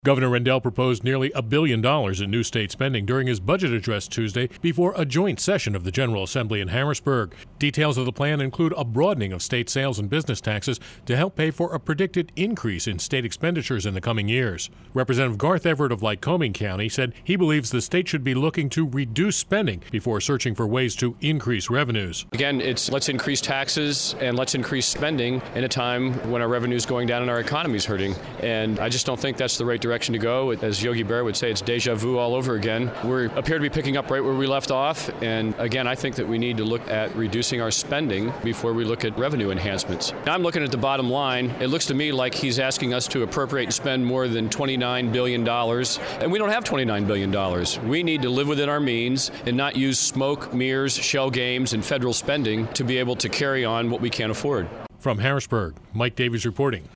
Governor Rendell proposed nearly $1 billion in new state spending during his budget address Tuesday before a joint session of the General Assembly in Harrisburg. Details of the plan include a broadening of state sales and business taxes to help pay for a predicted increase in state expenditures in the coming years. Representative Garth Everett of Lycoming County said he believes the state should be looking to reduce spending before searching for ways to increase revenues. Again, it's let's increase taxes and let's increase spending in a time when our revenue is going down and our economy is hurting. And I just don't think that's the right direction to go. As Yogi Berra would say, it's deja vu all over again. We appear to be picking up right where we left off. And again, I think that we need to look at reducing our spending before we look at revenue enhancements. I'm looking at the bottom line. It looks to me like he's asking us to appropriate and spend more than $29 billion. And we don't have $29 billion. We need to live within our means and not use smoke, mirrors, shell games, and federal spending to be able to carry on what we can't afford. From Harrisburg, Mike Davies reporting.